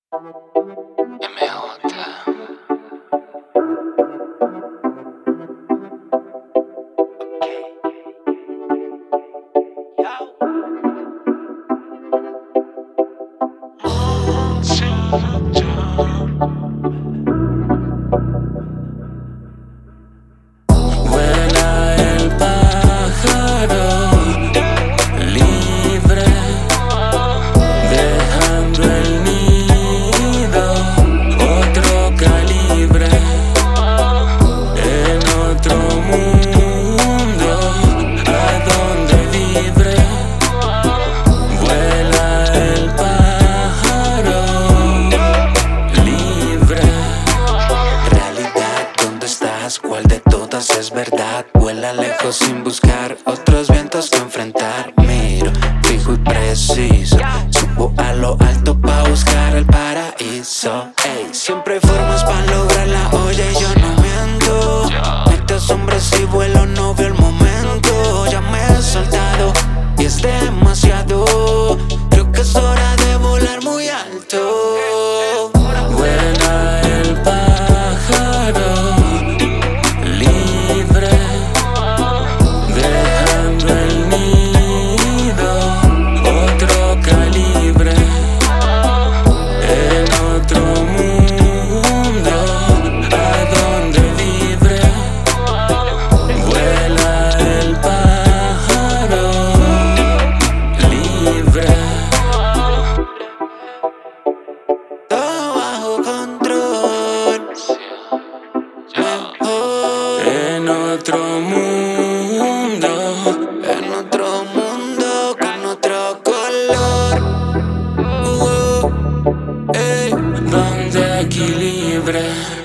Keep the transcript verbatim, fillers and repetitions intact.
M J. Vuela el pájaro libre, dejando el nido, otro calibre, en otro mundo, a donde vibre. Vuela el pájaro libre. Realidad, ¿dónde estás? ¿Cuál de todas es verdad? Vuela lejos sin buscar otros vientos que enfrentar. Miro fijo y preciso, subo a lo alto pa' buscar el paraíso. Ey, siempre hay formas pa' lograrla, oye, yo no miento. No te asombres si vuelo, no veo el momento. Ya me he soltado y es demasiado. Creo que es hora de volar muy alto. Vuela el pájaro libre, dejando el nido, otro calibre, en otro mundo, a donde vibre. Vuela el pájaro libre. Todo bajo control, mejor. En otro mundo, en otro mundo, con otro color. Uh, ey, donde equilibre.